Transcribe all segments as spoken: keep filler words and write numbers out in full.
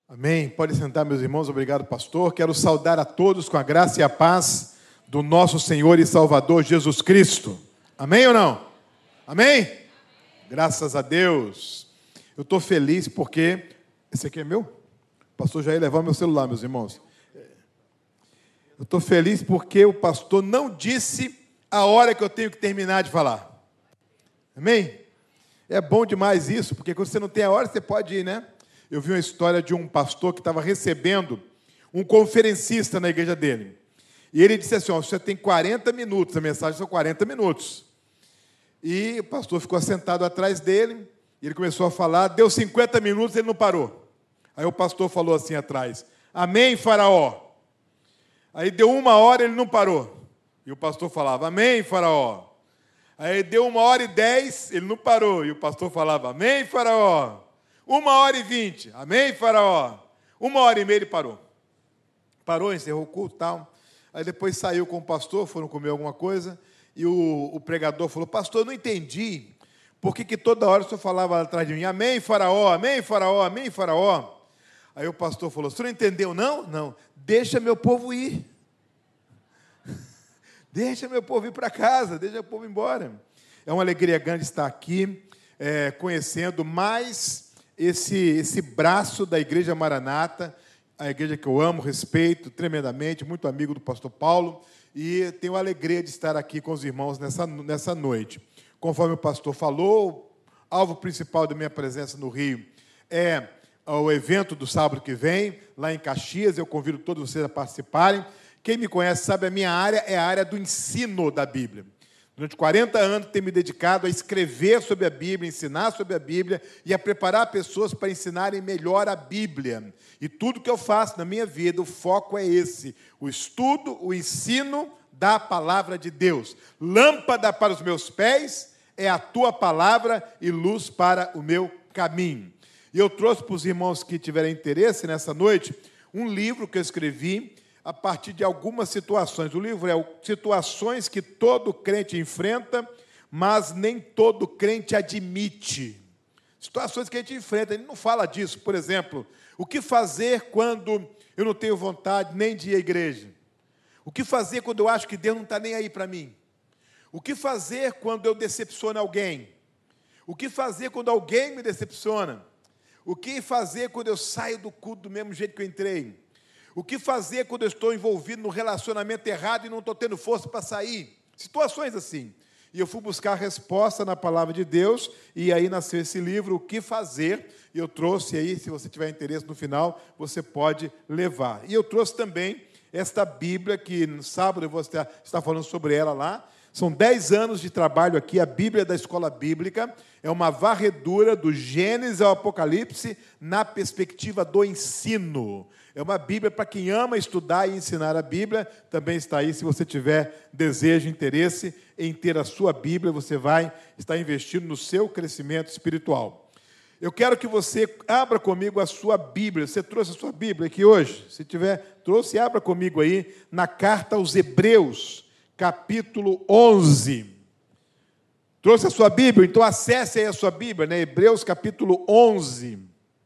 Amém. Pode sentar, meus irmãos. Obrigado, pastor. Quero saudar a todos com a graça e a paz do nosso Senhor e Salvador Jesus Cristo. Amém ou não? Amém? Graças a Deus. Eu estou feliz porque... Esse aqui é meu? O pastor já ia levar meu celular, meus irmãos. Eu estou feliz porque o pastor não disse a hora que eu tenho que terminar de falar. Amém? É bom demais isso, porque quando você não tem a hora, você pode ir, né? Eu vi uma história de um pastor que estava recebendo um conferencista na igreja dele. E ele disse assim, ó, você tem quarenta minutos, a mensagem são quarenta minutos. E o pastor ficou sentado atrás dele, e ele começou a falar, deu cinquenta minutos, ele não parou. Aí o pastor falou assim atrás, amém, faraó. Aí deu uma hora, ele não parou. E o pastor falava, amém, faraó. Aí deu uma hora e dez, ele não parou. E o pastor falava, amém, faraó. Uma hora e vinte, amém, faraó? Uma hora e meia ele parou. Parou, encerrou o culto e tal. Aí depois saiu com o pastor, foram comer alguma coisa, e o, o pregador falou, pastor, eu não entendi, por que que toda hora o senhor falava atrás de mim, amém, faraó, amém, faraó, amém, faraó? Aí o pastor falou, o senhor não entendeu, não? Não, deixa meu povo ir. Deixa meu povo ir para casa, deixa meu povo ir embora. É uma alegria grande estar aqui, é, conhecendo mais... Esse, esse braço da Igreja Maranata, a igreja que eu amo, respeito tremendamente, muito amigo do pastor Paulo, e tenho a alegria de estar aqui com os irmãos nessa, nessa noite. Conforme o pastor falou, o alvo principal da minha presença no Rio é o evento do sábado que vem, lá em Caxias, eu convido todos vocês a participarem. Quem me conhece sabe, a minha área é a área do ensino da Bíblia. Durante quarenta anos, tenho me dedicado a escrever sobre a Bíblia, ensinar sobre a Bíblia e a preparar pessoas para ensinarem melhor a Bíblia. E tudo que eu faço na minha vida, o foco é esse, o estudo, o ensino da palavra de Deus. Lâmpada para os meus pés é a tua palavra e luz para o meu caminho. E eu trouxe para os irmãos que tiverem interesse nessa noite, um livro que eu escrevi, a partir de algumas situações. O livro é Situações que todo crente enfrenta, mas nem todo crente admite. Situações que a gente enfrenta, ele não fala disso. Por exemplo, o que fazer quando eu não tenho vontade nem de ir à igreja? O que fazer quando eu acho que Deus não está nem aí para mim? O que fazer quando eu decepciono alguém? O que fazer quando alguém me decepciona? O que fazer quando eu saio do culto do mesmo jeito que eu entrei? O que fazer quando eu estou envolvido num relacionamento errado e não estou tendo força para sair? Situações assim. E eu fui buscar a resposta na palavra de Deus, e aí nasceu esse livro, O que Fazer, e eu trouxe aí, se você tiver interesse no final, você pode levar. E eu trouxe também esta Bíblia, que no sábado eu vou estar, estar falando sobre ela lá. São dez anos de trabalho aqui, a Bíblia da Escola Bíblica, é uma varredura do Gênesis ao Apocalipse na perspectiva do ensino. É uma Bíblia para quem ama estudar e ensinar a Bíblia, também está aí, se você tiver desejo, interesse em ter a sua Bíblia, você vai estar investindo no seu crescimento espiritual. Eu quero que você abra comigo a sua Bíblia, você trouxe a sua Bíblia aqui hoje? Se tiver, trouxe, abra comigo aí, na carta aos Hebreus, capítulo onze. Trouxe a sua Bíblia? Então acesse aí a sua Bíblia, né? Hebreus capítulo onze.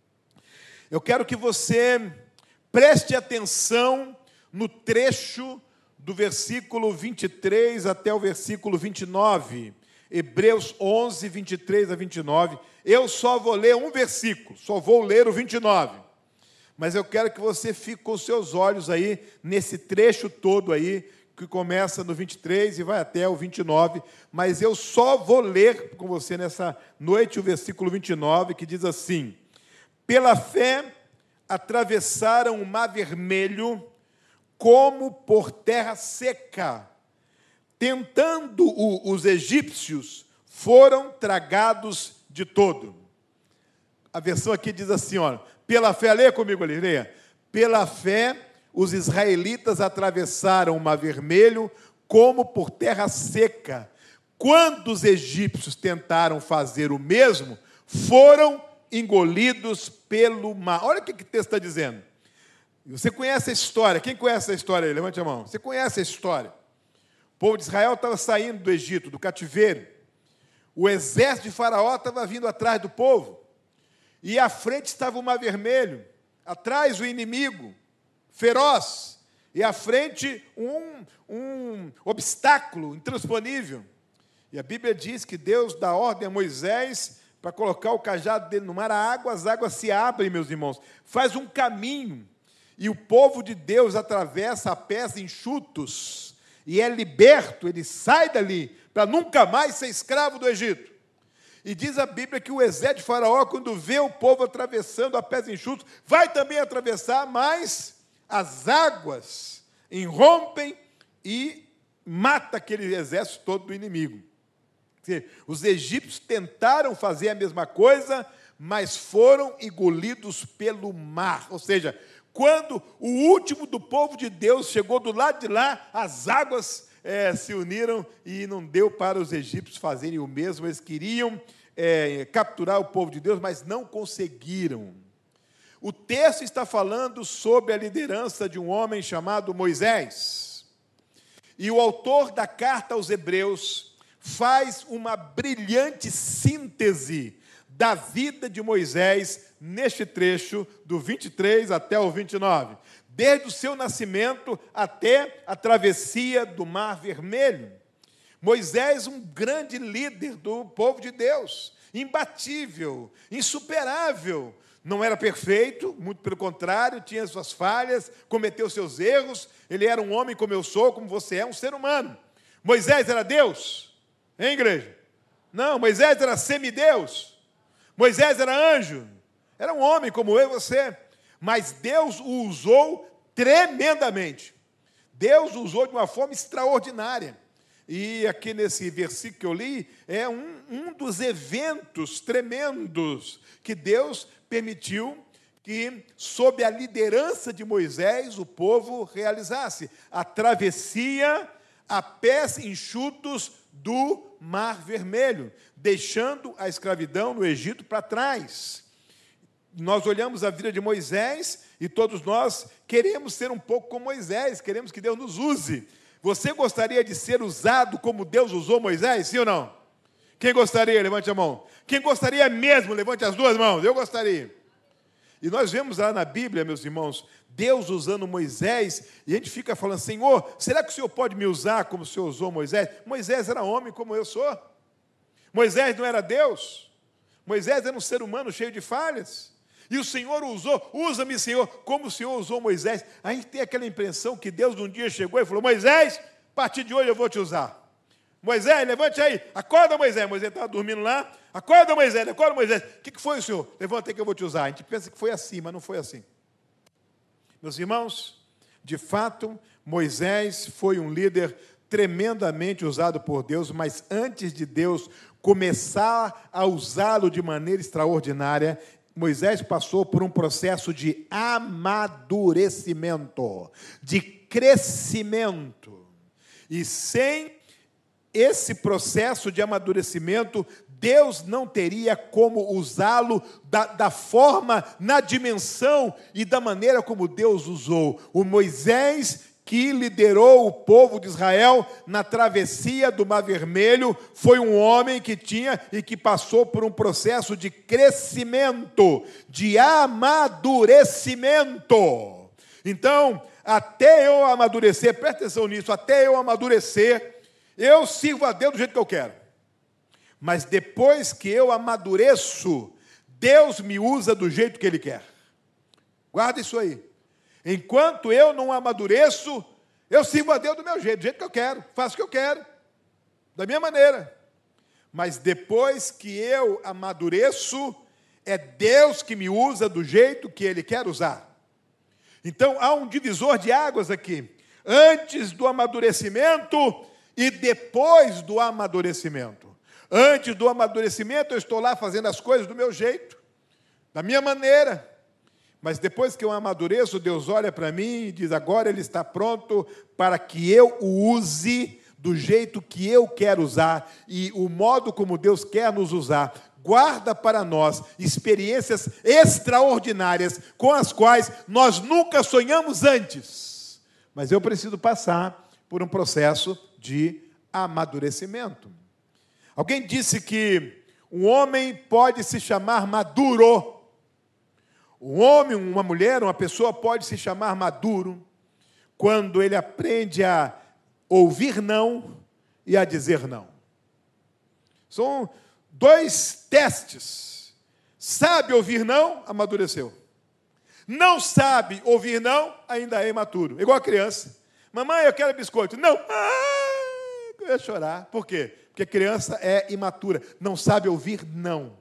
Eu quero que você preste atenção no trecho do versículo vinte e três até o versículo vinte e nove. Hebreus onze, vinte e três a vinte e nove. Eu só vou ler um versículo, só vou ler o vinte e nove. Mas eu quero que você fique com os seus olhos aí, nesse trecho todo aí, que começa no vinte e três e vai até o vinte e nove, mas eu só vou ler com você nessa noite o versículo vinte e nove, que diz assim, pela fé atravessaram o mar vermelho como por terra seca, tentando o, os egípcios, foram tragados de todo. A versão aqui diz assim, ó, pela fé, leia comigo ali, leia, pela fé os israelitas atravessaram o mar vermelho como por terra seca. Quando os egípcios tentaram fazer o mesmo, foram engolidos pelo mar. Olha o que o texto está dizendo. Você conhece a história? Quem conhece a história aí? Levante a mão. Você conhece a história? O povo de Israel estava saindo do Egito, do cativeiro. O exército de Faraó estava vindo atrás do povo. E à frente estava o mar vermelho. atrás o inimigo, feroz, e à frente um, um obstáculo intransponível. E a Bíblia diz que Deus dá ordem a Moisés para colocar o cajado dele no mar, a água, as águas se abrem, meus irmãos, faz um caminho, e o povo de Deus atravessa a pés enxutos, e é liberto, ele sai dali, para nunca mais ser escravo do Egito. E diz a Bíblia que o exército de Faraó, quando vê o povo atravessando a pés enxutos, vai também atravessar, mas as águas irrompem e mata aquele exército todo do inimigo. Os egípcios tentaram fazer a mesma coisa, mas foram engolidos pelo mar. Ou seja, quando o último do povo de Deus chegou do lado de lá, as águas é, se uniram e não deu para os egípcios fazerem o mesmo. Eles queriam é, capturar o povo de Deus, mas não conseguiram. O texto está falando sobre a liderança de um homem chamado Moisés. E o autor da carta aos Hebreus faz uma brilhante síntese da vida de Moisés neste trecho, do vinte e três até o vinte e nove. Desde o seu nascimento até a travessia do Mar Vermelho. Moisés, um grande líder do povo de Deus, imbatível, insuperável. Não era perfeito, muito pelo contrário, tinha suas falhas, cometeu seus erros. Ele era um homem como eu sou, como você é, um ser humano. Moisés era Deus? Hein, igreja? Não, Moisés era semideus. Moisés era anjo. Era um homem como eu e você. Mas Deus o usou tremendamente. Deus o usou de uma forma extraordinária. E aqui nesse versículo que eu li, é um, um dos eventos tremendos que Deus permitiu que, sob a liderança de Moisés, o povo realizasse a travessia a pés enxutos do Mar Vermelho, deixando a escravidão no Egito para trás. Nós olhamos a vida de Moisés e todos nós queremos ser um pouco como Moisés, queremos que Deus nos use. Você gostaria de ser usado como Deus usou Moisés, sim ou não? Quem gostaria? Levante a mão. Quem gostaria mesmo? Levante as duas mãos. Eu gostaria. E nós vemos lá na Bíblia, meus irmãos, Deus usando Moisés, e a gente fica falando, Senhor, será que o Senhor pode me usar como o Senhor usou Moisés? Moisés era homem como eu sou. Moisés não era Deus. Moisés era um ser humano cheio de falhas. E o Senhor usou, usa-me, Senhor, como o Senhor usou Moisés. A gente tem aquela impressão que Deus um dia chegou e falou, Moisés, a partir de hoje eu vou te usar. Moisés, levante aí, acorda, Moisés. Moisés estava dormindo lá, acorda, Moisés, acorda, Moisés. O que foi, Senhor? Levanta aí que eu vou te usar. A gente pensa que foi assim, mas não foi assim. Meus irmãos, de fato, Moisés foi um líder tremendamente usado por Deus, mas antes de Deus começar a usá-lo de maneira extraordinária, Moisés passou por um processo de amadurecimento, de crescimento. E sem esse processo de amadurecimento, Deus não teria como usá-lo da, da forma, na dimensão e da maneira como Deus usou. O Moisés que liderou o povo de Israel na travessia do Mar Vermelho foi um homem que tinha e que passou por um processo de crescimento, de amadurecimento. Então, até eu amadurecer, presta atenção nisso, até eu amadurecer, eu sirvo a Deus do jeito que eu quero. Mas depois que eu amadureço, Deus me usa do jeito que Ele quer. Guarda isso aí. Enquanto eu não amadureço, eu sirvo a Deus do meu jeito, do jeito que eu quero, faço o que eu quero, da minha maneira. Mas depois que eu amadureço, é Deus que me usa do jeito que Ele quer usar. Então, há um divisor de águas aqui. Antes do amadurecimento e depois do amadurecimento. Antes do amadurecimento, eu estou lá fazendo as coisas do meu jeito, da minha maneira. Mas depois que eu amadureço, Deus olha para mim e diz, agora Ele está pronto para que eu o use do jeito que eu quero usar. E o modo como Deus quer nos usar, guarda para nós experiências extraordinárias com as quais nós nunca sonhamos antes. Mas eu preciso passar por um processo de amadurecimento. Alguém disse que um homem pode se chamar maduro Um homem, uma mulher, uma pessoa pode se chamar maduro quando ele aprende a ouvir não e a dizer não. São dois testes. Sabe ouvir não, amadureceu. Não sabe ouvir não, ainda é imaturo. Igual a criança. Mamãe, eu quero biscoito. Não. Ah, eu ia chorar. Por quê? Porque a criança é imatura. Não sabe ouvir não.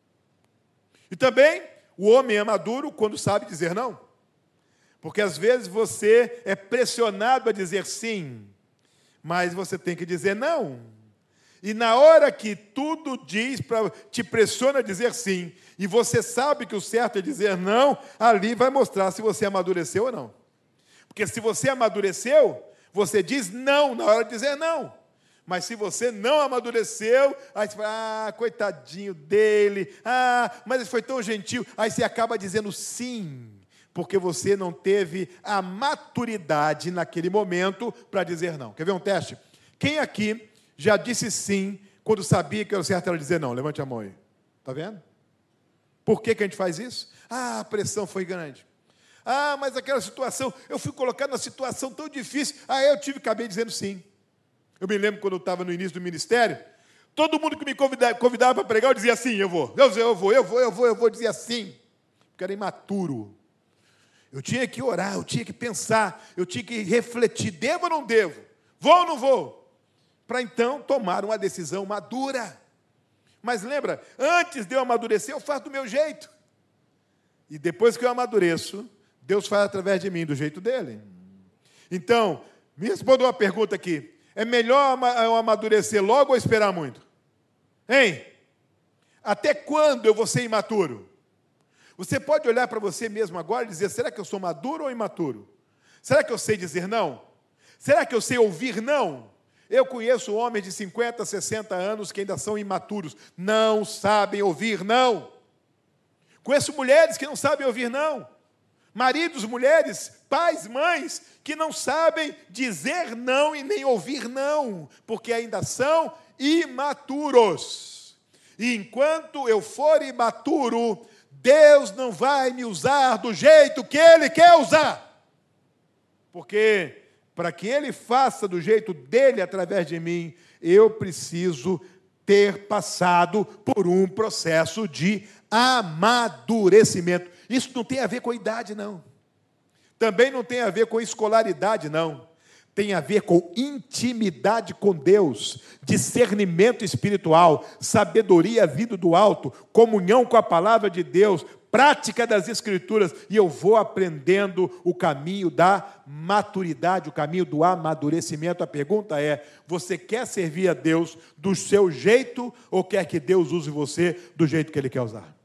E também, o homem é maduro quando sabe dizer não. Porque às vezes você é pressionado a dizer sim, mas você tem que dizer não. E na hora que tudo diz, pra, te pressiona a dizer sim, e você sabe que o certo é dizer não, ali vai mostrar se você amadureceu ou não. Porque se você amadureceu, você diz não na hora de dizer não. Mas se você não amadureceu, aí você fala, ah, coitadinho dele, ah, mas ele foi tão gentil. Aí você acaba dizendo sim, porque você não teve a maturidade naquele momento para dizer não. Quer ver um teste? Quem aqui já disse sim quando sabia que o certo era dizer não? Levante a mão aí. Está vendo? Por que que a gente faz isso? Ah, a pressão foi grande. Ah, mas aquela situação, eu fui colocado numa situação tão difícil. Ah, eu tive que acabei dizendo sim. Eu me lembro quando eu estava no início do ministério, todo mundo que me convidava, convidava para pregar, eu dizia assim, eu vou, eu vou, eu vou, eu vou, eu vou, eu vou, dizia assim, porque era imaturo. Eu tinha que orar, eu tinha que pensar, eu tinha que refletir, devo ou não devo? Vou ou não vou? Para então tomar uma decisão madura. Mas lembra, antes de eu amadurecer, eu faço do meu jeito. E depois que eu amadureço, Deus faz através de mim, do jeito dele. Então, me responda uma pergunta aqui. É melhor eu amadurecer logo ou esperar muito? Hein? Até quando eu vou ser imaturo? Você pode olhar para você mesmo agora e dizer, será que eu sou maduro ou imaturo? Será que eu sei dizer não? Será que eu sei ouvir não? Eu conheço homens de cinquenta, sessenta anos que ainda são imaturos, não sabem ouvir não. Conheço mulheres que não sabem ouvir não. Maridos, mulheres, pais, mães, que não sabem dizer não e nem ouvir não, porque ainda são imaturos. E enquanto eu for imaturo, Deus não vai me usar do jeito que Ele quer usar. Porque, para que Ele faça do jeito dEle através de mim, eu preciso ter passado por um processo de amadurecimento. Isso não tem a ver com a idade, não. Também não tem a ver com escolaridade, não. Tem a ver com intimidade com Deus, discernimento espiritual, sabedoria vindo do alto, comunhão com a palavra de Deus, prática das Escrituras, e eu vou aprendendo o caminho da maturidade, o caminho do amadurecimento. A pergunta é, você quer servir a Deus do seu jeito, ou quer que Deus use você do jeito que Ele quer usar?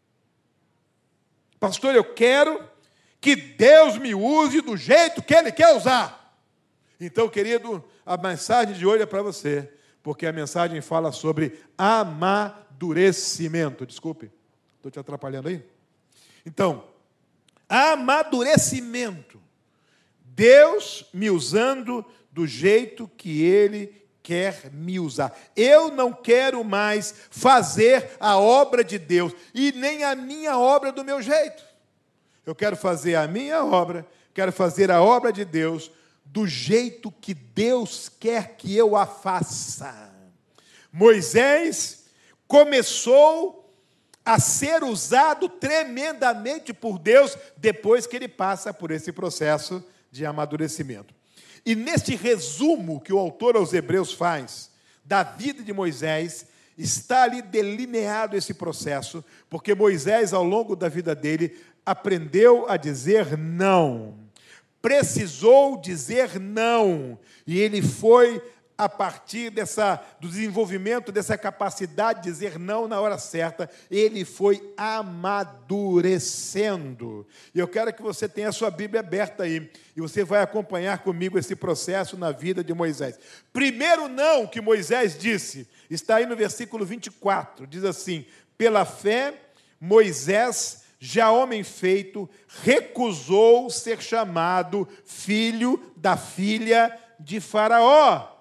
Pastor, eu quero que Deus me use do jeito que Ele quer usar. Então, querido, a mensagem de hoje é para você, porque a mensagem fala sobre amadurecimento. Desculpe, estou te atrapalhando aí? Então, amadurecimento. Deus me usando do jeito que Ele quer me usar. Eu não quero mais fazer a obra de Deus e nem a minha obra do meu jeito. Eu quero fazer a minha obra, quero fazer a obra de Deus do jeito que Deus quer que eu a faça. Moisés começou a ser usado tremendamente por Deus depois que ele passa por esse processo de amadurecimento. E neste resumo que o autor aos Hebreus faz da vida de Moisés, está ali delineado esse processo, porque Moisés, ao longo da vida dele, aprendeu a dizer não. Precisou dizer não. E ele foi, a partir dessa, do desenvolvimento dessa capacidade de dizer não na hora certa, ele foi amadurecendo. E eu quero que você tenha a sua Bíblia aberta aí, e você vai acompanhar comigo esse processo na vida de Moisés. Primeiro não que Moisés disse, está aí no versículo vinte e quatro, diz assim, pela fé, Moisés, já homem feito, recusou ser chamado filho da filha de Faraó.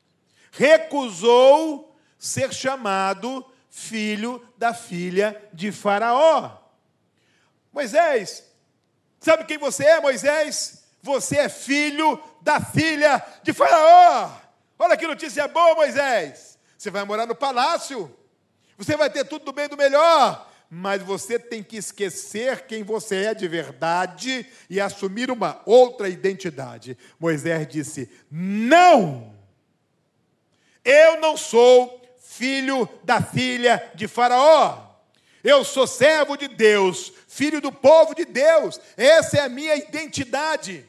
Recusou ser chamado filho da filha de Faraó. Moisés, sabe quem você é, Moisés? Você é filho da filha de Faraó. Olha que notícia boa, Moisés. Você vai morar no palácio, você vai ter tudo do bem e do melhor, mas você tem que esquecer quem você é de verdade e assumir uma outra identidade. Moisés disse: não, eu não sou filho da filha de Faraó. Eu sou servo de Deus, filho do povo de Deus. Essa é a minha identidade.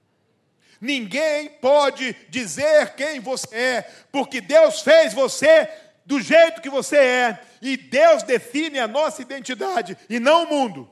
Ninguém pode dizer quem você é, porque Deus fez você do jeito que você é, e Deus define a nossa identidade, e não o mundo.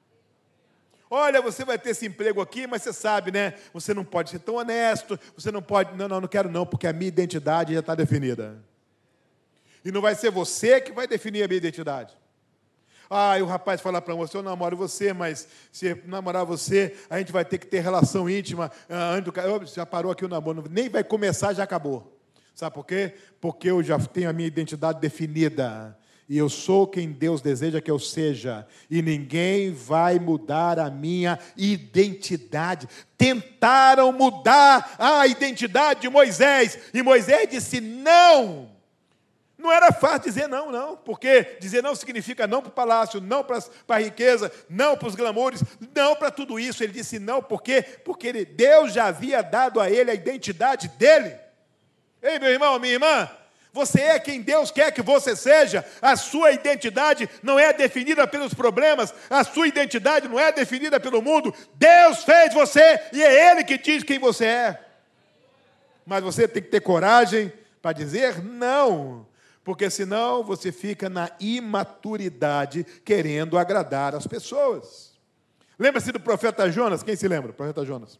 Olha, você vai ter esse emprego aqui, mas você sabe, né? Você não pode ser tão honesto, você não pode... Não, não, não quero não, porque a minha identidade já está definida. E não vai ser você que vai definir a minha identidade. Ah, e o rapaz fala para você: eu namoro você, mas se namorar você, a gente vai ter que ter relação íntima. Ah, já parou aqui o namoro, nem vai começar, já acabou. Sabe por quê? Porque eu já tenho a minha identidade definida. E eu sou quem Deus deseja que eu seja. E ninguém vai mudar a minha identidade. Tentaram mudar a identidade de Moisés. E Moisés disse não. Não era fácil dizer não, não. Porque dizer não significa não para o palácio, não para a riqueza, não para os glamoures, não para tudo isso. Ele disse não, por quê? Porque ele, Deus já havia dado a ele a identidade dele. Ei, meu irmão, minha irmã, você é quem Deus quer que você seja. A sua identidade não é definida pelos problemas, a sua identidade não é definida pelo mundo. Deus fez você e é Ele que diz quem você é. Mas você tem que ter coragem para dizer não, porque senão você fica na imaturidade querendo agradar as pessoas. Lembra-se do profeta Jonas? Quem se lembra? O profeta Jonas.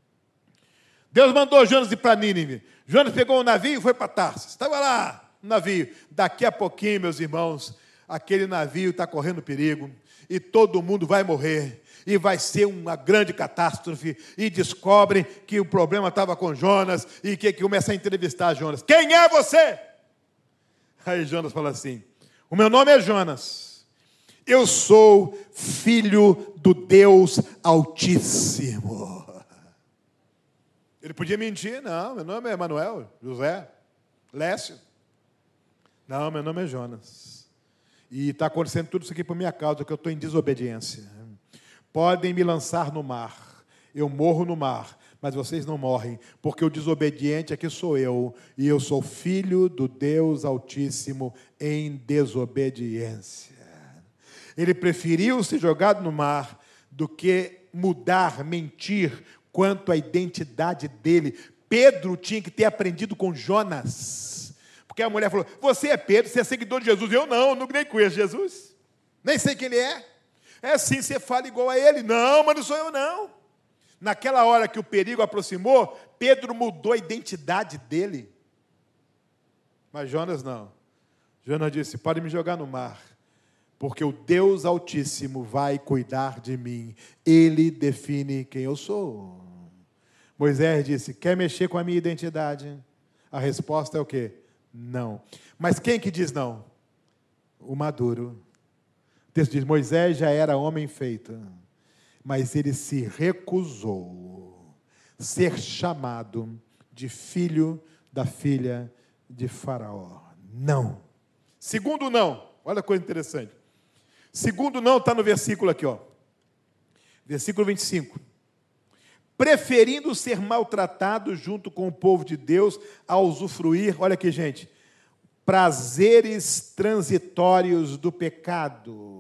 Deus mandou Jonas ir para Nínive. Jonas pegou um navio e foi para Tarsis. Estava lá no navio. Daqui a pouquinho, meus irmãos, aquele navio está correndo perigo e todo mundo vai morrer. E vai ser uma grande catástrofe. E descobrem que o problema estava com Jonas e que, que começa a entrevistar Jonas. Quem é você? Aí Jonas fala assim: o meu nome é Jonas. Eu sou filho do Deus Altíssimo. Ele podia mentir. Não, meu nome é Manuel, José, Lécio. Não, meu nome é Jonas. E está acontecendo tudo isso aqui por minha causa, que eu estou em desobediência. Podem me lançar no mar, eu morro no mar, mas vocês não morrem, porque o desobediente aqui sou eu, e eu sou filho do Deus Altíssimo em desobediência. Ele preferiu ser jogado no mar do que mudar, mentir quanto à identidade dele. Pedro tinha que ter aprendido com Jonas, porque a mulher falou: você é Pedro, você é seguidor de Jesus. Eu não, eu nem conheço Jesus, nem sei quem ele é. É sim, você fala igual a ele. Não, mas não sou eu não. Naquela hora que o perigo aproximou, Pedro mudou a identidade dele. Mas Jonas não. Jonas disse: pode me jogar no mar, porque o Deus Altíssimo vai cuidar de mim. Ele define quem eu sou. Moisés disse: quer mexer com a minha identidade? A resposta é o quê? Não. Mas quem que diz não? O maduro. O texto diz: Moisés já era homem feito, mas ele se recusou ser chamado de filho da filha de Faraó. Não. Segundo não, olha a coisa interessante. Segundo não está no versículo aqui, ó. Versículo vinte e cinco. Preferindo ser maltratado junto com o povo de Deus a usufruir, olha aqui, gente, prazeres transitórios do pecado.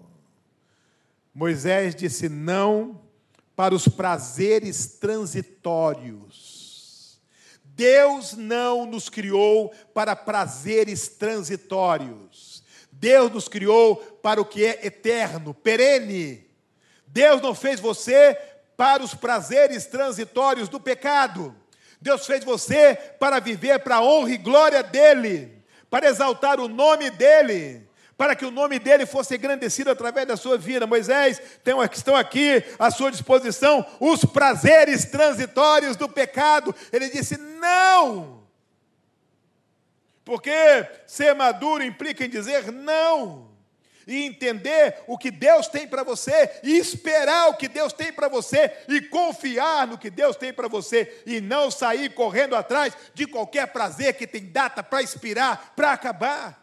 Moisés disse não para os prazeres transitórios. Deus não nos criou para prazeres transitórios. Deus nos criou para o que é eterno, perene. Deus não fez você para os prazeres transitórios do pecado. Deus fez você para viver para a honra e glória dEle, para exaltar o nome dEle, para que o nome dEle fosse engrandecido através da sua vida. Moisés, tem, estão aqui à sua disposição os prazeres transitórios do pecado. Ele disse não, porque ser maduro implica em dizer não. e entender o que Deus tem para você, e esperar o que Deus tem para você, e confiar no que Deus tem para você, e não sair correndo atrás de qualquer prazer que tem data para expirar, para acabar.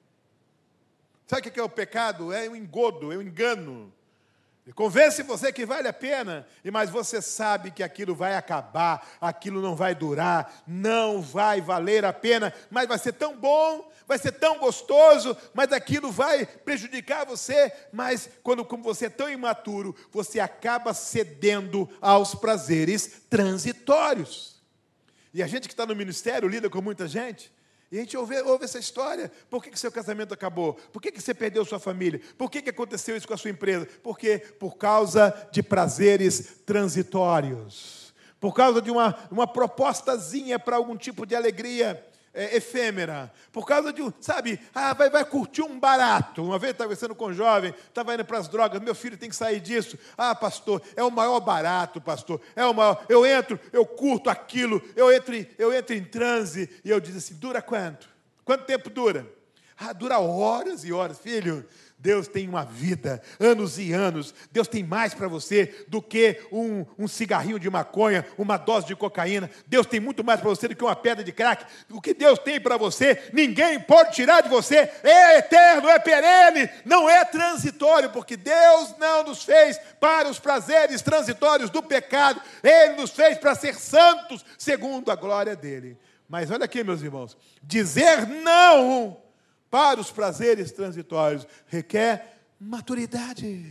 Sabe o que é o pecado? É um engodo, é um engano. Ele convence você que vale a pena, mas você sabe que aquilo vai acabar, aquilo não vai durar, não vai valer a pena, mas vai ser tão bom, vai ser tão gostoso, mas aquilo vai prejudicar você, mas quando como você é tão imaturo, você acaba cedendo aos prazeres transitórios. E a gente que está no ministério lida com muita gente, e a gente ouve, ouve essa história. Por que, que seu casamento acabou? Por que, que você perdeu sua família? Por que, que aconteceu isso com a sua empresa? Por quê? Por causa de prazeres transitórios. Por causa de uma, uma propostazinha para algum tipo de alegria é, efêmera. Por causa de, um, sabe, ah, vai, vai curtir um barato. Uma vez estava conversando com um jovem, estava indo para as drogas, meu filho tem que sair disso. Ah, pastor, é o maior barato, pastor. É o maior. Eu entro, eu curto aquilo, eu entro, eu entro em transe. E eu disse assim, dura quanto? Quanto tempo dura? Ah, dura horas e horas. Filho, Deus tem uma vida, anos e anos. Deus tem mais para você do que um, um cigarrinho de maconha, uma dose de cocaína. Deus tem muito mais para você do que uma pedra de crack. O que Deus tem para você, ninguém pode tirar de você. É eterno, é perene, não é transitório, porque Deus não nos fez para os prazeres transitórios do pecado. Ele nos fez para ser santos, segundo a glória dele. Mas olha aqui, meus irmãos, dizer não para os prazeres transitórios requer maturidade.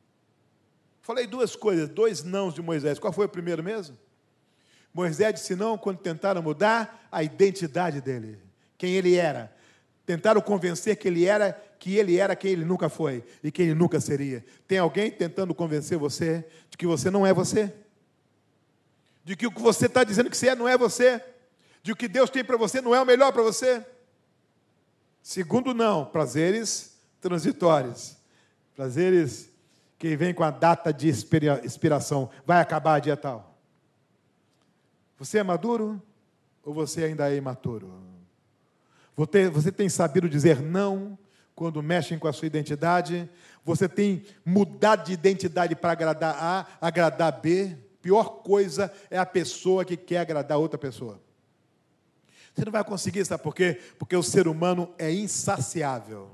Falei duas coisas, dois nãos de Moisés. Qual foi o primeiro mesmo? Moisés disse não quando tentaram mudar a identidade dele, quem ele era. Tentaram convencer que ele era, que ele era quem ele nunca foi e quem ele nunca seria. Tem alguém tentando convencer você de que você não é você? De que o que você está dizendo que você é não é você? De que o que Deus tem para você não é o melhor para você? Segundo não, prazeres transitórios. Prazeres que vêm com a data de expiração. Vai acabar dia tal. Você é maduro ou você ainda é imaturo? Você tem sabido dizer não quando mexem com a sua identidade? Você tem mudado de identidade para agradar A, agradar B? Pior coisa é a pessoa que quer agradar outra pessoa. Você não vai conseguir, sabe por quê? Porque o ser humano é insaciável.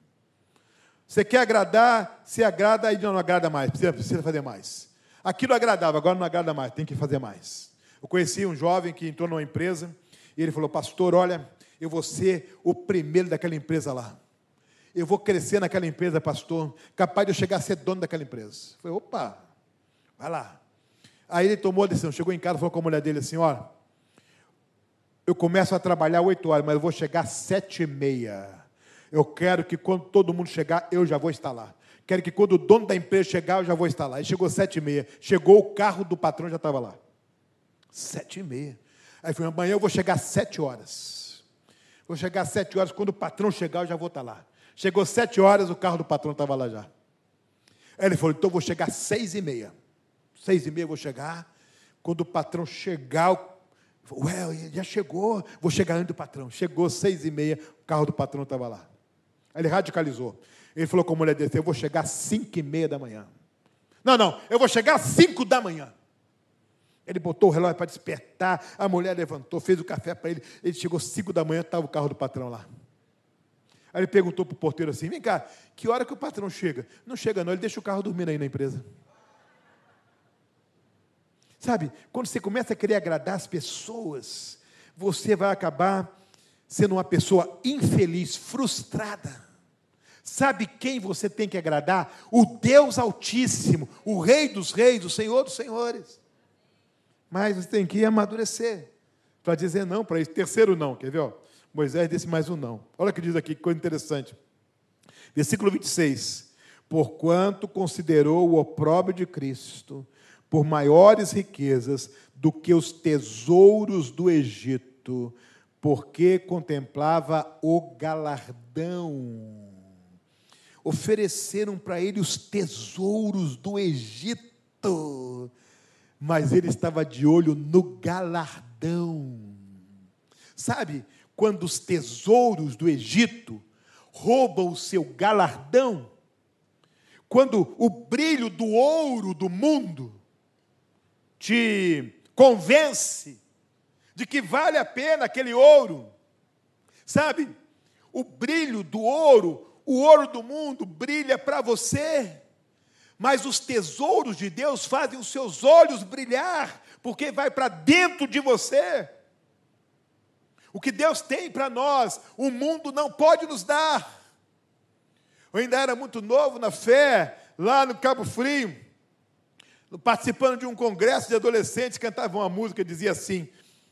Você quer agradar, se agrada e não agrada mais, precisa, precisa fazer mais. Aquilo agradava, agora não agrada mais, tem que fazer mais. Eu conheci um jovem que entrou numa empresa e ele falou, pastor, olha, eu vou ser o primeiro daquela empresa lá. Eu vou crescer naquela empresa, pastor, capaz de eu chegar a ser dono daquela empresa. Eu falei, opa, vai lá. Aí ele tomou a decisão, chegou em casa e falou com a mulher dele assim, olha, eu começo a trabalhar oito horas, mas eu vou chegar às sete e meia. Eu quero que quando todo mundo chegar, eu já vou estar lá. Quero que quando o dono da empresa chegar, eu já vou estar lá. Aí chegou às sete e meia. Chegou o carro do patrão, já estava lá. Sete e meia. Aí foi, amanhã eu vou chegar às sete horas. Vou chegar às sete horas, quando o patrão chegar, eu já vou estar lá. Chegou às sete horas, o carro do patrão estava lá já. Aí ele falou, então eu vou chegar às seis e meia. Seis e meia eu vou chegar. Quando o patrão chegar, ué, já chegou, vou chegar antes do patrão. Chegou seis e meia, o carro do patrão estava lá. Aí ele radicalizou. Ele falou com a mulher dele, eu vou chegar às cinco e meia da manhã. Não, não, eu vou chegar às cinco da manhã. Ele botou o relógio para despertar, a mulher levantou, fez o café para ele. Ele chegou às cinco da manhã, estava o carro do patrão lá. Aí ele perguntou para o porteiro assim, vem cá, que hora que o patrão chega? Não chega não, ele deixa o carro dormindo aí na empresa. Sabe, quando você começa a querer agradar as pessoas, você vai acabar sendo uma pessoa infeliz, frustrada. Sabe quem você tem que agradar? O Deus Altíssimo, o Rei dos Reis, o Senhor dos Senhores. Mas você tem que amadurecer para dizer não para isso. Terceiro não, quer ver? Ó? Moisés disse mais um não. Olha o que diz aqui, que coisa interessante. Versículo vinte e seis. Porquanto considerou o opróbrio de Cristo por maiores riquezas do que os tesouros do Egito, porque contemplava o galardão. Ofereceram para ele os tesouros do Egito, mas ele estava de olho no galardão. Sabe, quando os tesouros do Egito rouba o seu galardão, quando o brilho do ouro do mundo te convence de que vale a pena aquele ouro, sabe? O brilho do ouro, o ouro do mundo brilha para você, mas os tesouros de Deus fazem os seus olhos brilhar, porque vai para dentro de você. O que Deus tem para nós, o mundo não pode nos dar. Eu ainda era muito novo na fé, lá no Cabo Frio, participando de um congresso de adolescentes, cantavam uma música, dizia assim: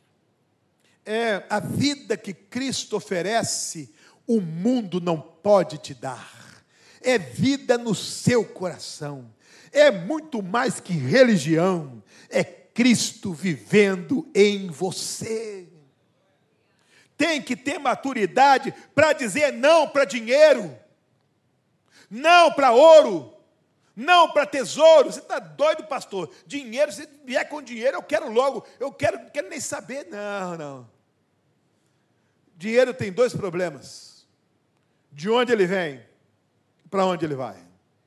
é, a vida que Cristo oferece, o mundo não pode te dar. É vida no seu coração. É muito mais que religião. É Cristo vivendo em você. Tem que ter maturidade para dizer não para dinheiro, não para ouro, não para tesouro. Você está doido, pastor? Dinheiro, se vier com dinheiro, eu quero logo, eu quero, não quero nem saber. Não, não. Dinheiro tem dois problemas: de onde ele vem, para onde ele vai.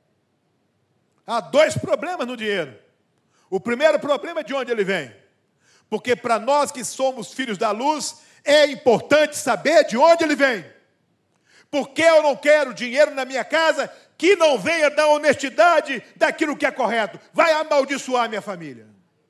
Há dois problemas no dinheiro. O primeiro problema é de onde ele vem, porque para nós que somos filhos da luz, é importante saber de onde ele vem. Porque eu não quero dinheiro na minha casa que não venha da honestidade daquilo que é correto. Vai amaldiçoar minha família.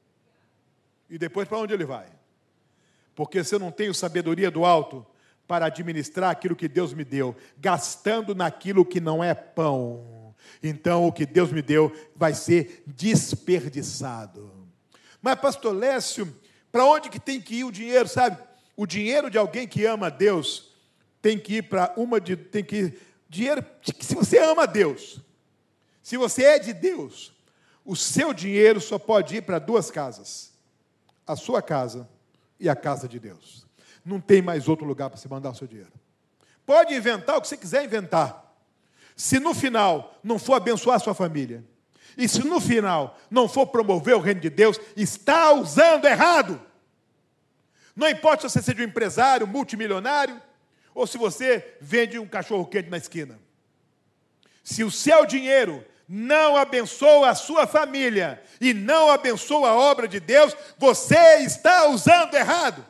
E depois para onde ele vai? Porque se eu não tenho sabedoria do alto para administrar aquilo que Deus me deu, gastando naquilo que não é pão, então o que Deus me deu vai ser desperdiçado. Mas, pastor Lécio, para onde que tem que ir o dinheiro, sabe? O dinheiro de alguém que ama a Deus tem que ir para uma de... Tem que ir, dinheiro, se você ama a Deus, se você é de Deus, o seu dinheiro só pode ir para duas casas: a sua casa e a casa de Deus. Não tem mais outro lugar para você mandar o seu dinheiro. Pode inventar o que você quiser inventar. Se no final não for abençoar a sua família, e se no final não for promover o reino de Deus, está usando errado. Não importa se você seja um empresário, multimilionário, ou se você vende um cachorro-quente na esquina. Se o seu dinheiro não abençoa a sua família e não abençoa a obra de Deus, você está usando errado.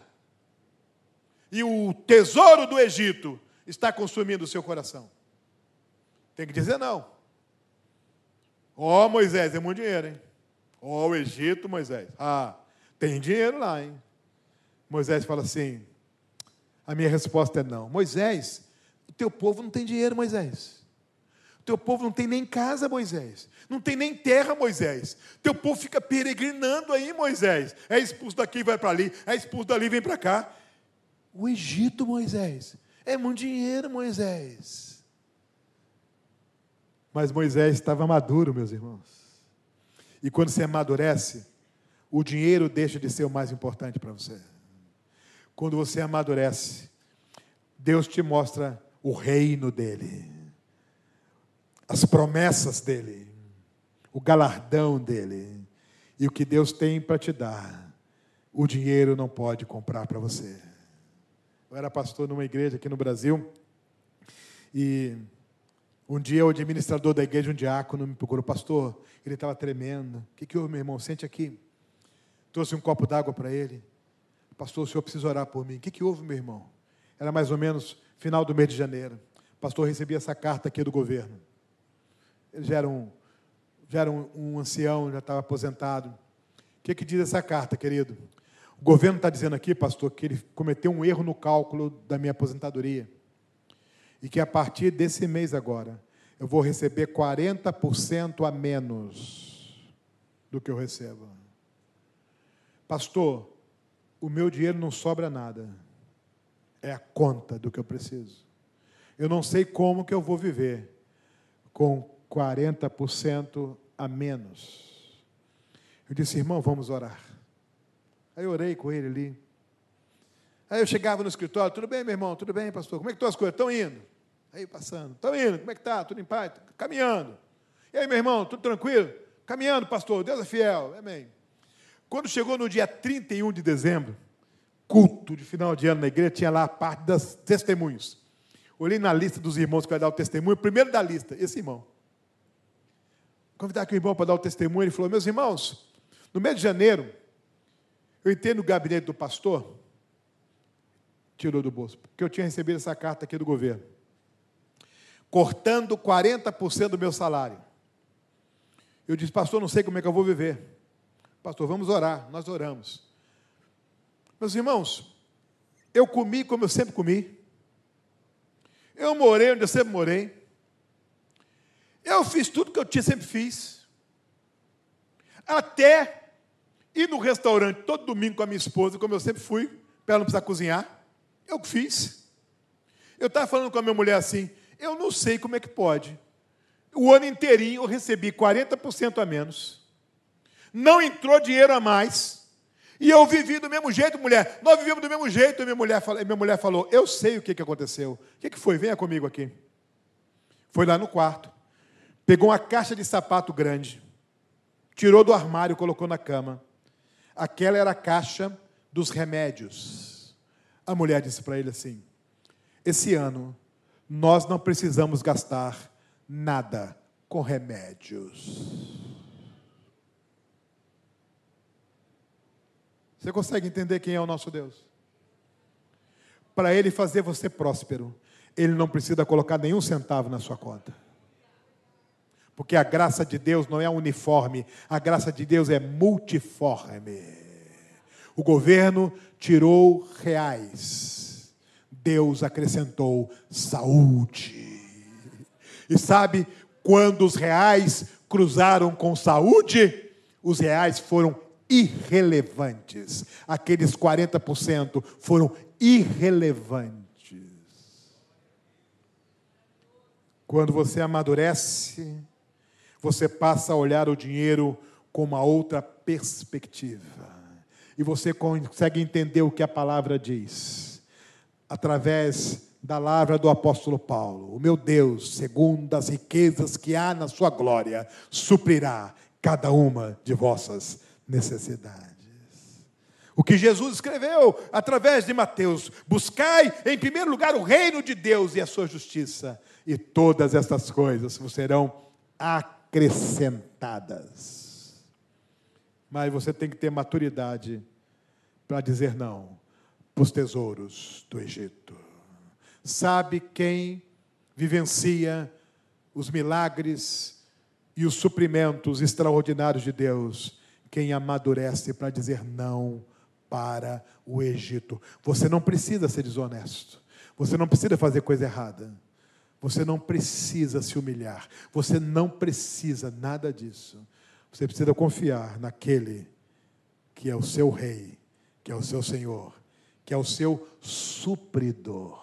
E o tesouro do Egito está consumindo o seu coração. Tem que dizer não. Ó, oh, Moisés, é muito dinheiro, hein? Ó, oh, o Egito, Moisés. Ah, tem dinheiro lá, hein? Moisés fala assim, a minha resposta é não. Moisés, o teu povo não tem dinheiro, Moisés. O teu povo não tem nem casa, Moisés. Não tem nem terra, Moisés. O teu povo fica peregrinando aí, Moisés. É expulso daqui e vai para ali. É expulso dali e vem para cá. O Egito, Moisés. É muito dinheiro, Moisés. Mas Moisés estava maduro, meus irmãos. E quando você amadurece, o dinheiro deixa de ser o mais importante para você. Quando você amadurece, Deus te mostra o reino dele, as promessas dele, o galardão dele, e o que Deus tem para te dar, o dinheiro não pode comprar para você. Eu era pastor numa igreja aqui no Brasil, e um dia o administrador da igreja, um diácono, me procurou: pastor, ele estava tremendo. O que que houve, meu irmão? Sente aqui. Trouxe um copo d'água para ele. Pastor, o senhor precisa orar por mim. O que que houve, meu irmão? Era mais ou menos final do mês de janeiro. Pastor, recebi essa carta aqui do governo. Ele já era um, já era um, um ancião, já estava aposentado. O que que diz essa carta, querido? O governo está dizendo aqui, pastor, que ele cometeu um erro no cálculo da minha aposentadoria. E que a partir desse mês agora, eu vou receber quarenta por cento a menos do que eu recebo. Pastor, o meu dinheiro não sobra nada. É a conta do que eu preciso. Eu não sei como que eu vou viver com quarenta por cento a menos. Eu disse: irmão, vamos orar. Aí eu orei com ele ali. Aí eu chegava no escritório: tudo bem, meu irmão? Tudo bem, pastor? Como é que estão as coisas? Estão indo? Aí passando. Estão indo? Como é que está? Tudo em paz? Caminhando. E aí, meu irmão? Tudo tranquilo? Caminhando, pastor. Deus é fiel. Amém. Quando chegou no dia trinta e um de dezembro, culto de final de ano na igreja, tinha lá a parte dos testemunhos. Olhei na lista dos irmãos que vai dar o testemunho, primeiro da lista, esse irmão. Convidar aqui o irmão para dar o testemunho, ele falou, meus irmãos, no mês de janeiro, eu entrei no gabinete do pastor, tirou do bolso, porque eu tinha recebido essa carta aqui do governo, cortando quarenta por cento do meu salário. Eu disse, pastor, não sei como é que eu vou viver. Pastor, vamos orar. Nós oramos. Meus irmãos, eu comi como eu sempre comi. Eu morei onde eu sempre morei. Eu fiz tudo que eu tinha, sempre fiz. Até ir no restaurante todo domingo com a minha esposa, como eu sempre fui, para ela não precisar cozinhar. Eu que fiz. Eu estava falando com a minha mulher assim, eu não sei como é que pode. O ano inteirinho eu recebi quarenta por cento a menos. Não entrou dinheiro a mais. E eu vivi do mesmo jeito, mulher. Nós vivemos do mesmo jeito. E minha mulher, minha mulher falou, eu sei o que, que aconteceu. O que, que foi? Venha comigo aqui. Foi lá no quarto. Pegou uma caixa de sapato grande. Tirou do armário e colocou na cama. Aquela era a caixa dos remédios. A mulher disse para ele assim, esse ano nós não precisamos gastar nada com remédios. Você consegue entender quem é o nosso Deus? Para Ele fazer você próspero, Ele não precisa colocar nenhum centavo na sua conta. Porque a graça de Deus não é uniforme, a graça de Deus é multiforme. O governo tirou reais, Deus acrescentou saúde. E sabe, quando os reais cruzaram com saúde, os reais foram irrelevantes. Aqueles quarenta por cento foram irrelevantes. Quando você amadurece, você passa a olhar o dinheiro com uma outra perspectiva. E você consegue entender o que a palavra diz. Através da palavra do apóstolo Paulo. O meu Deus, segundo as riquezas que há na sua glória, suprirá cada uma de vossas necessidades. O que Jesus escreveu através de Mateus: buscai em primeiro lugar o reino de Deus e a sua justiça, e todas estas coisas vos serão acrescentadas. Mas você tem que ter maturidade para dizer não para os tesouros do Egito. Sabe quem vivencia os milagres e os suprimentos extraordinários de Deus? Quem amadurece para dizer não para o Egito. Você não precisa ser desonesto. Você não precisa fazer coisa errada. Você não precisa se humilhar. Você não precisa nada disso. Você precisa confiar naquele que é o seu rei, que é o seu Senhor, que é o seu supridor.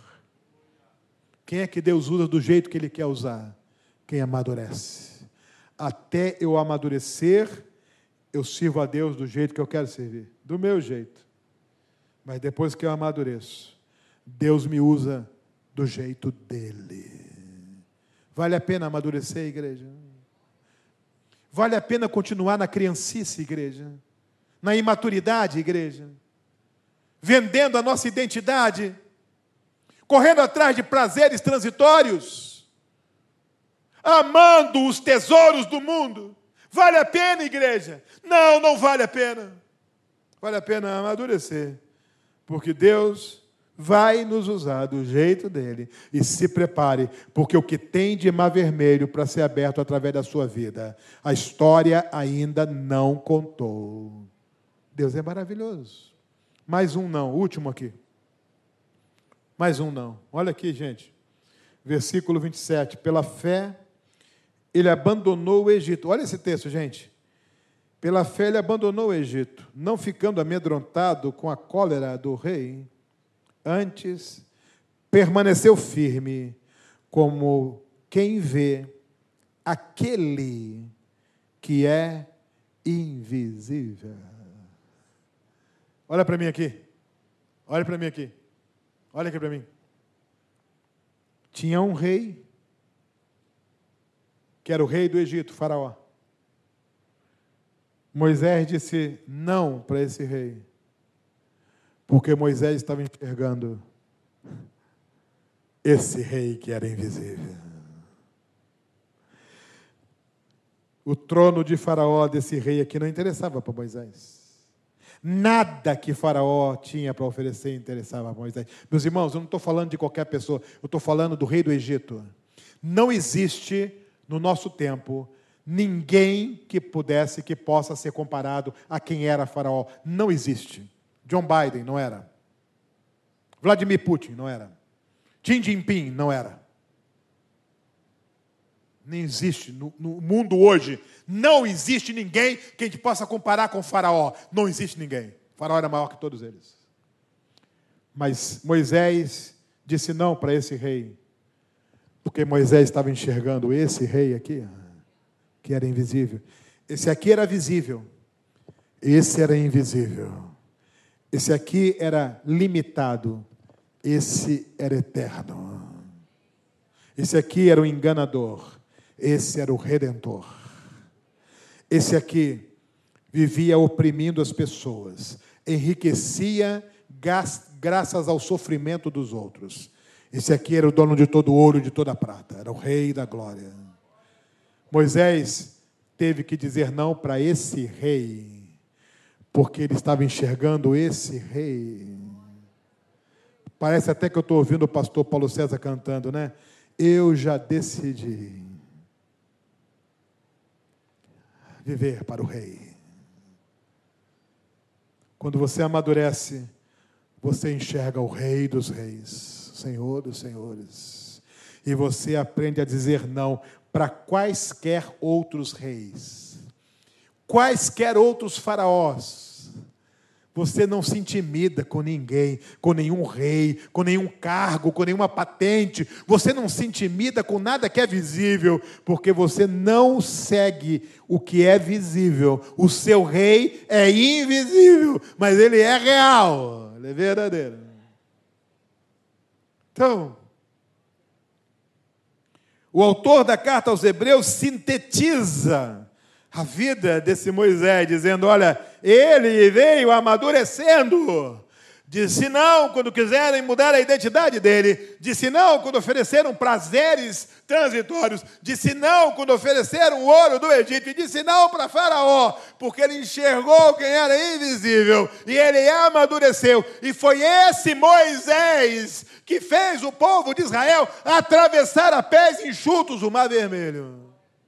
Quem é que Deus usa do jeito que Ele quer usar? Quem amadurece. Até eu amadurecer, eu sirvo a Deus do jeito que eu quero servir. Do meu jeito. Mas depois que eu amadureço, Deus me usa do jeito dEle. Vale a pena amadurecer, igreja? Vale a pena continuar na criancice, igreja? Na imaturidade, igreja? Vendendo a nossa identidade? Correndo atrás de prazeres transitórios, amando os tesouros do mundo. Vale a pena, igreja? Não, não vale a pena. Vale a pena amadurecer, porque Deus vai nos usar do jeito dele. E se prepare, porque o que tem de mar vermelho para ser aberto através da sua vida, a história ainda não contou. Deus é maravilhoso. Mais um não, último aqui. Mais um não. Olha aqui, gente. Versículo vinte e sete. Pela fé, ele abandonou o Egito. Olha esse texto, gente. Pela fé, ele abandonou o Egito, não ficando amedrontado com a cólera do rei. Antes, permaneceu firme, como quem vê aquele que é invisível. Olha para mim aqui. Olha para mim aqui. Olha aqui para mim. Tinha um rei, que era o rei do Egito, Faraó. Moisés disse não para esse rei, porque Moisés estava enxergando esse rei que era invisível. O trono de Faraó, desse rei aqui, não interessava para Moisés. Nada que Faraó tinha para oferecer interessava a Moisés. Meus irmãos, eu não estou falando de qualquer pessoa, eu estou falando do rei do Egito. Não existe, no nosso tempo, ninguém que pudesse, que possa ser comparado a quem era Faraó. Não existe. John Biden não era. Vladimir Putin não era. Xi Jinping não era. Nem existe. No, no mundo hoje, não existe ninguém que a gente possa comparar com Faraó. Não existe ninguém. Faraó era maior que todos eles. Mas Moisés disse não para esse rei. Porque Moisés estava enxergando esse rei aqui, que era invisível. Esse aqui era visível. Esse era invisível. Esse aqui era limitado. Esse era eterno. Esse aqui era o enganador. Esse era o redentor. Esse aqui vivia oprimindo as pessoas. Enriquecia graças ao sofrimento dos outros. Esse aqui era o dono de todo o ouro e de toda a prata. Era o rei da glória. Moisés teve que dizer não para esse rei, porque ele estava enxergando esse rei. Parece até que eu estou ouvindo o pastor Paulo César cantando, né? Eu já decidi viver para o rei. Quando você amadurece, você enxerga o rei dos reis, Senhor dos senhores. E você aprende a dizer não para quaisquer outros reis, quaisquer outros faraós. Você não se intimida com ninguém, com nenhum rei, com nenhum cargo, com nenhuma patente. Você não se intimida com nada que é visível, porque você não segue o que é visível. O seu rei é invisível, mas ele é real, ele é verdadeiro. Então, o autor da carta aos Hebreus sintetiza a vida desse Moisés, dizendo, olha, ele veio amadurecendo, disse não quando quiserem mudar a identidade dele, disse não quando ofereceram prazeres transitórios, disse não quando ofereceram o ouro do Egito, e disse não para Faraó, porque ele enxergou quem era invisível, e ele amadureceu, e foi esse Moisés que fez o povo de Israel atravessar a pés enxutos o Mar Vermelho.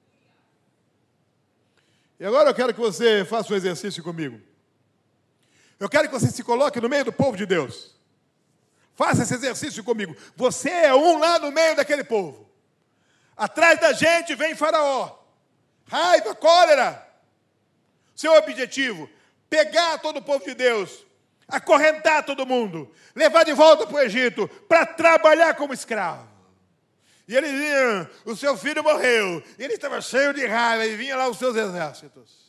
E agora eu quero que você faça um exercício comigo. Eu quero que você se coloque no meio do povo de Deus. Faça esse exercício comigo. Você é um lá no meio daquele povo. Atrás da gente vem Faraó. Raiva, cólera. Seu objetivo, pegar todo o povo de Deus, acorrentar todo mundo, levar de volta para o Egito, para trabalhar como escravo. E ele vinha, o seu filho morreu, e ele estava cheio de raiva, e vinha lá os seus exércitos.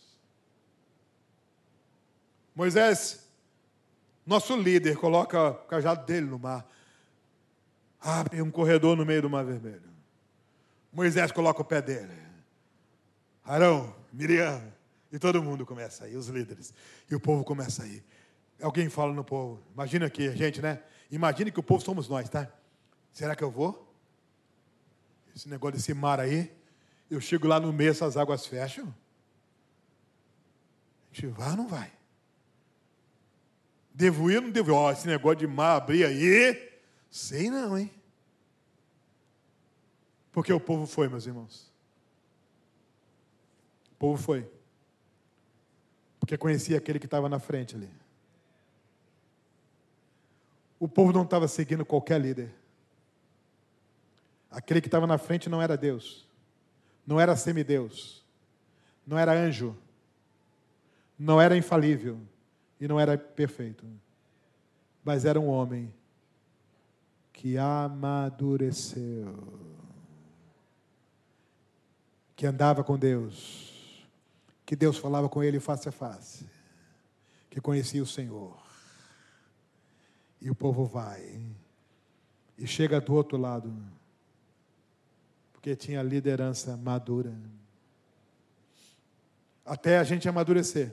Moisés, nosso líder, coloca o cajado dele no mar, abre um corredor no meio do Mar Vermelho. Moisés coloca o pé dele. Arão, Miriam, e todo mundo começa a ir, os líderes. E o povo começa a ir. Alguém fala no povo, imagina aqui, gente, né? Imagine que o povo somos nós, tá? Será que eu vou? Esse negócio desse mar aí, eu chego lá no meio, essas águas fecham? A gente vai ou não vai? Devo ir ou não devo ir? Ó, esse negócio de mar abrir aí, sei não, hein? Porque o povo foi, meus irmãos. O povo foi. Porque conhecia aquele que estava na frente ali. O povo não estava seguindo qualquer líder. Aquele que estava na frente não era Deus, não era semideus, não era anjo, não era infalível e não era perfeito, mas era um homem que amadureceu, que andava com Deus, que Deus falava com ele face a face, que conhecia o Senhor. E o povo vai e chega do outro lado, porque tinha liderança madura. Até a gente amadurecer,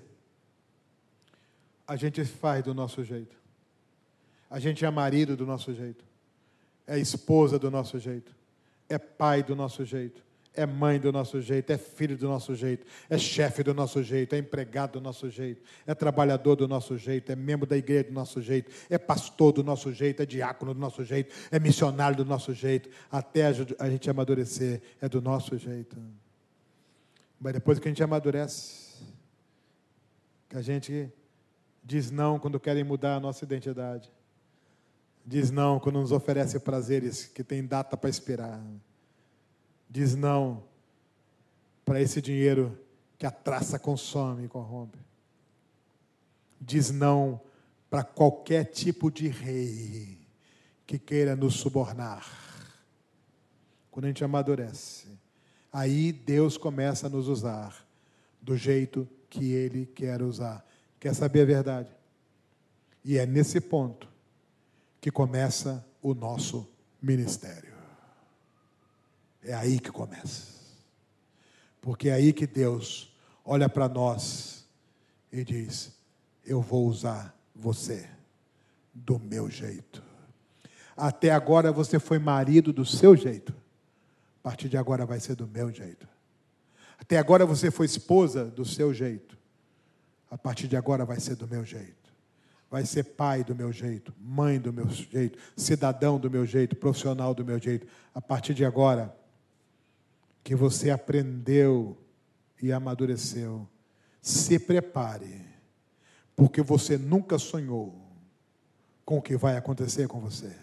a gente faz do nosso jeito. A gente é marido do nosso jeito. é esposa do nosso jeito, é pai do nosso jeito, é mãe do nosso jeito, é filho do nosso jeito, é chefe do nosso jeito, é empregado do nosso jeito, é trabalhador do nosso jeito, é membro da igreja do nosso jeito, é pastor do nosso jeito, é diácono do nosso jeito, é missionário do nosso jeito, até a gente amadurecer, é do nosso jeito. Mas depois que a gente amadurece, que a gente diz não quando querem mudar a nossa identidade, diz não quando nos oferece prazeres que tem data para expirar, diz não para esse dinheiro que a traça consome e corrompe, diz não para qualquer tipo de rei que queira nos subornar. Quando a gente amadurece, aí Deus começa a nos usar do jeito que Ele quer usar. Quer saber a verdade? E é nesse ponto que começa o nosso ministério. É aí que começa. Porque é aí que Deus olha para nós e diz: eu vou usar você do meu jeito. Até agora você foi marido do seu jeito. A partir de agora vai ser do meu jeito. Até agora você foi esposa do seu jeito. A partir de agora vai ser do meu jeito. Vai ser pai do meu jeito, mãe do meu jeito, cidadão do meu jeito, profissional do meu jeito. A partir de agora, que você aprendeu e amadureceu, se prepare, porque você nunca sonhou com o que vai acontecer com você.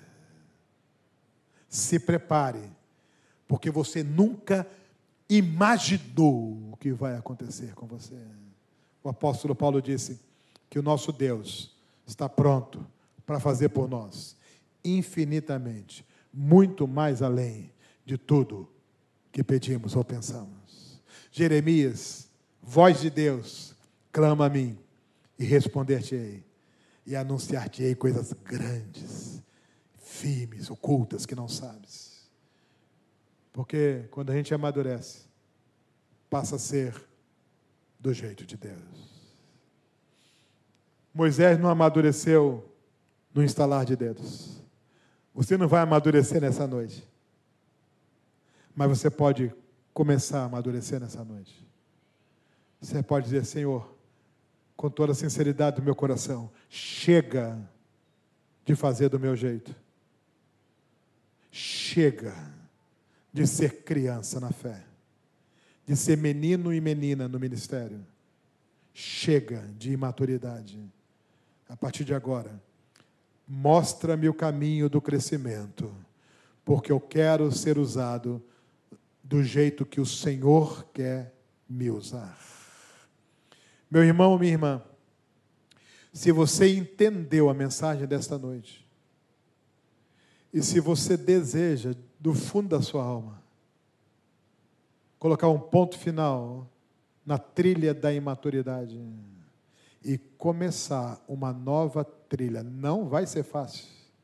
Se prepare, porque você nunca imaginou o que vai acontecer com você. O apóstolo Paulo disse que o nosso Deus está pronto para fazer por nós infinitamente, muito mais além de tudo que pedimos ou pensamos. Jeremias, voz de Deus, clama a mim e responder-te-ei e anunciar-te-ei coisas grandes, firmes, ocultas que não sabes. Porque quando a gente amadurece, passa a ser do jeito de Deus. Moisés não amadureceu no instalar de dedos. Você não vai amadurecer nessa noite. Mas você pode começar a amadurecer nessa noite. Você pode dizer: Senhor, com toda a sinceridade do meu coração, chega de fazer do meu jeito. Chega de ser criança na fé. De ser menino e menina no ministério. Chega de imaturidade. A partir de agora, mostra-me o caminho do crescimento, porque eu quero ser usado do jeito que o Senhor quer me usar. Meu irmão, minha irmã, se você entendeu a mensagem desta noite, e se você deseja, do fundo da sua alma, colocar um ponto final na trilha da imaturidade e começar uma nova trilha, não vai ser fácil.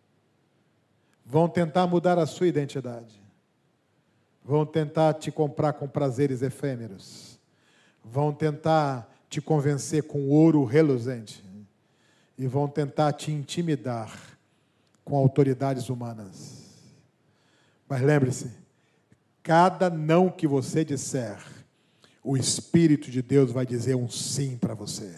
Vão tentar mudar a sua identidade. Vão tentar te comprar com prazeres efêmeros. Vão tentar te convencer com ouro reluzente. E vão tentar te intimidar com autoridades humanas. Mas lembre-se, cada não que você disser, o Espírito de Deus vai dizer um sim para você.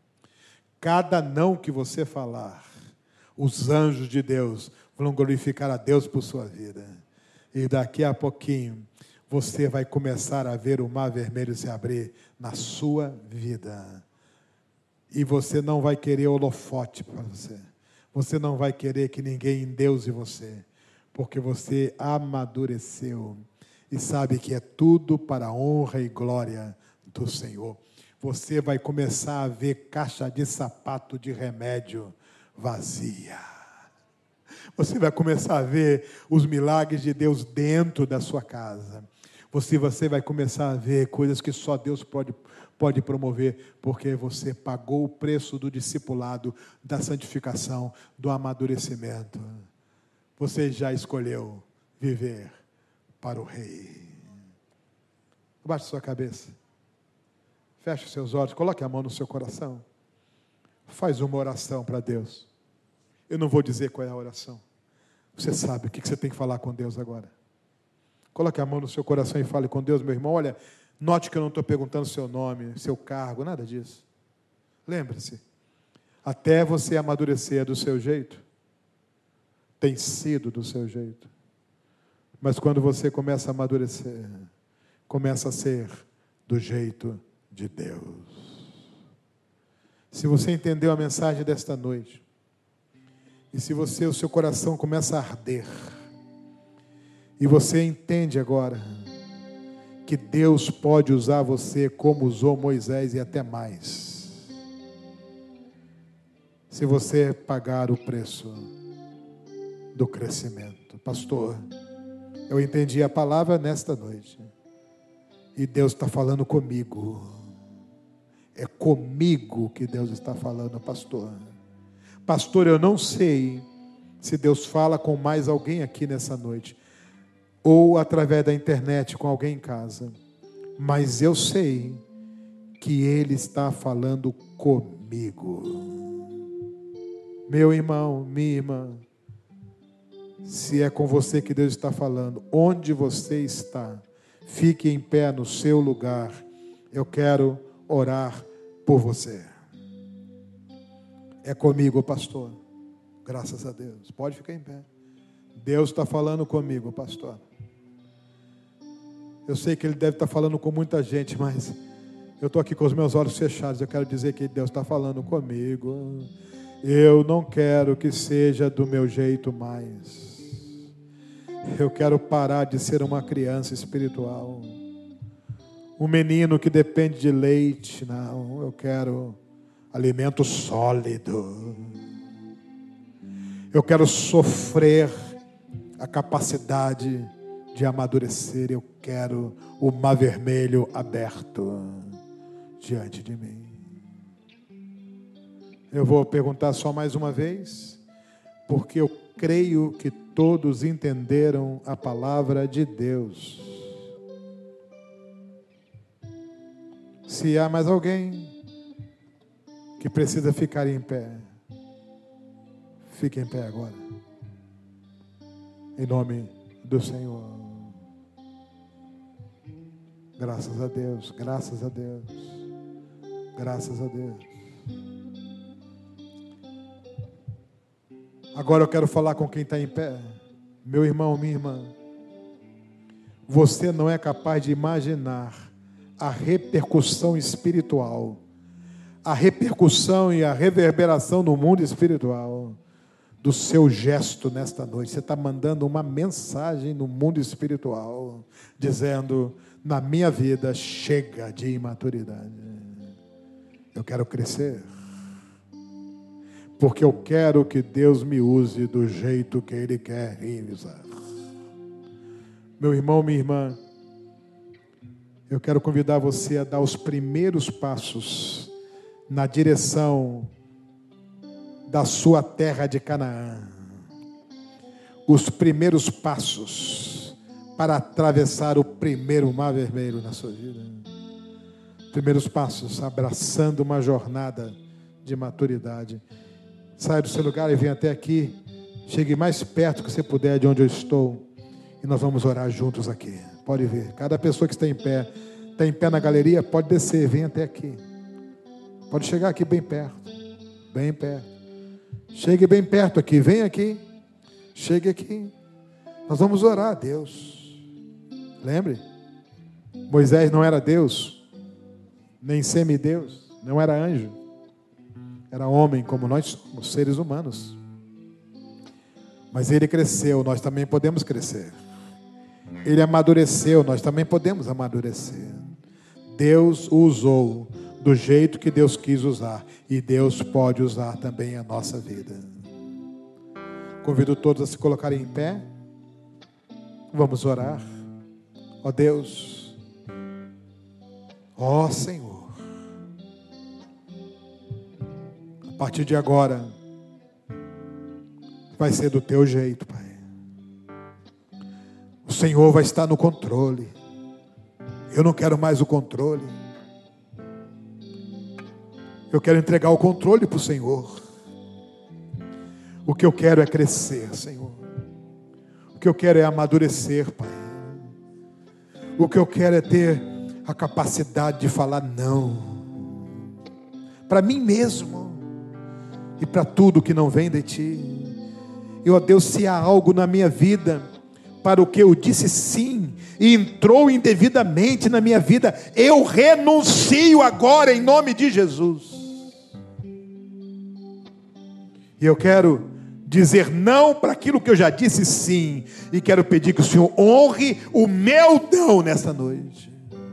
Cada não que você falar, os anjos de Deus vão glorificar a Deus por sua vida. E daqui a pouquinho, você vai começar a ver o mar vermelho se abrir na sua vida. E você não vai querer holofote para você. Você não vai querer que ninguém endeuse você. Porque você amadureceu. E sabe que é tudo para a honra e glória do Senhor. Você vai começar a ver caixa de sapato de remédio vazia. Você vai começar a ver os milagres de Deus dentro da sua casa. Você, você vai começar a ver coisas que só Deus pode, pode promover, porque você pagou o preço do discipulado, da santificação, do amadurecimento. Você já escolheu viver para o Rei. Abaixe sua cabeça. Feche os seus olhos, coloque a mão no seu coração. Faz uma oração para Deus. Eu não vou dizer qual é a oração. Você sabe o que você tem que falar com Deus agora. Coloque a mão no seu coração e fale com Deus, meu irmão. Olha, note que eu não estou perguntando seu nome, seu cargo, nada disso. Lembre-se, até você amadurecer do seu jeito, tem sido do seu jeito. Mas quando você começa a amadurecer, começa a ser do jeito de Deus. Se você entendeu a mensagem desta noite, e se você, o seu coração começa a arder, e você entende agora que Deus pode usar você como usou Moisés e até mais, se você pagar o preço do crescimento. Pastor, eu entendi a palavra nesta noite, e Deus está falando comigo. É comigo que Deus está falando, pastor. Pastor, eu não sei se Deus fala com mais alguém aqui nessa noite, ou através da internet com alguém em casa, mas eu sei que Ele está falando comigo. Meu irmão, minha irmã, se é com você que Deus está falando, onde você está, fique em pé no seu lugar. Eu quero orar por você. É comigo, pastor. Graças a Deus. Pode ficar em pé. Deus está falando comigo, pastor. Eu sei que Ele deve estar falando com muita gente, mas eu estou aqui com os meus olhos fechados. Eu quero dizer que Deus está falando comigo. Eu não quero que seja do meu jeito mais. Eu quero parar de ser uma criança espiritual, um menino que depende de leite. Não, eu quero alimento sólido. Eu quero sofrer a capacidade de amadurecer. Eu quero o mar vermelho aberto diante de mim. Eu vou perguntar só mais uma vez, porque eu creio que todos entenderam a palavra de Deus. Se há mais alguém que precisa ficar em pé, fique em pé agora. Em nome do Senhor. Graças a Deus, graças a Deus, graças a Deus. Agora eu quero falar com quem está em pé. Meu irmão, minha irmã, você não é capaz de imaginar a repercussão espiritual, a repercussão e a reverberação no mundo espiritual do seu gesto nesta noite. Você está mandando uma mensagem no mundo espiritual, dizendo: na minha vida chega de imaturidade. Eu quero crescer, porque eu quero que Deus me use do jeito que Ele quer me usar. Meu irmão, minha irmã, eu quero convidar você a dar os primeiros passos na direção da sua terra de Canaã. Os primeiros passos para atravessar o primeiro mar vermelho na sua vida. Primeiros passos, abraçando uma jornada de maturidade. Saia do seu lugar e venha até aqui. Chegue mais perto que você puder de onde eu estou. E nós vamos orar juntos aqui. Pode ver. Cada pessoa que está em pé, está em pé na galeria, pode descer, venha até aqui. Pode chegar aqui bem perto. Bem perto. Chegue bem perto aqui. Vem aqui. Chegue aqui. Nós vamos orar a Deus. Lembre? Moisés não era Deus, nem semideus, não era anjo. Era homem como nós somos, seres humanos. Mas ele cresceu, nós também podemos crescer. Ele amadureceu, nós também podemos amadurecer. Deus o usou do jeito que Deus quis usar. E Deus pode usar também a nossa vida. Convido todos a se colocarem em pé. Vamos orar. Ó Deus, ó Senhor, a partir de agora vai ser do teu jeito, Pai. O Senhor vai estar no controle. Eu não quero mais o controle. Eu quero entregar o controle para o Senhor. O que eu quero é crescer, Senhor. O que eu quero é amadurecer, Pai. O que eu quero é ter a capacidade de falar não. Para mim mesmo. E para tudo que não vem de Ti. E, ó Deus, se há algo na minha vida para o que eu disse sim e entrou indevidamente na minha vida, eu renuncio agora em nome de Jesus. E eu quero dizer não para aquilo que eu já disse sim, e quero pedir que o Senhor honre o meu não nessa noite.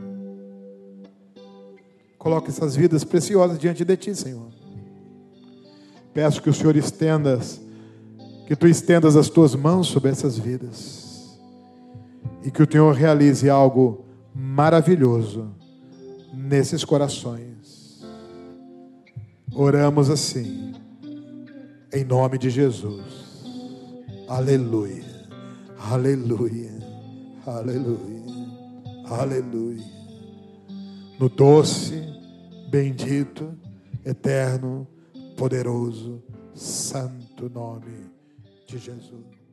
Coloque essas vidas preciosas diante de Ti, Senhor. Peço que o Senhor estendas, que Tu estendas as Tuas mãos sobre essas vidas. E que o Senhor realize algo maravilhoso nesses corações. Oramos assim, em nome de Jesus. Aleluia, aleluia, aleluia, aleluia. No doce, bendito, eterno, poderoso, santo nome de Jesus.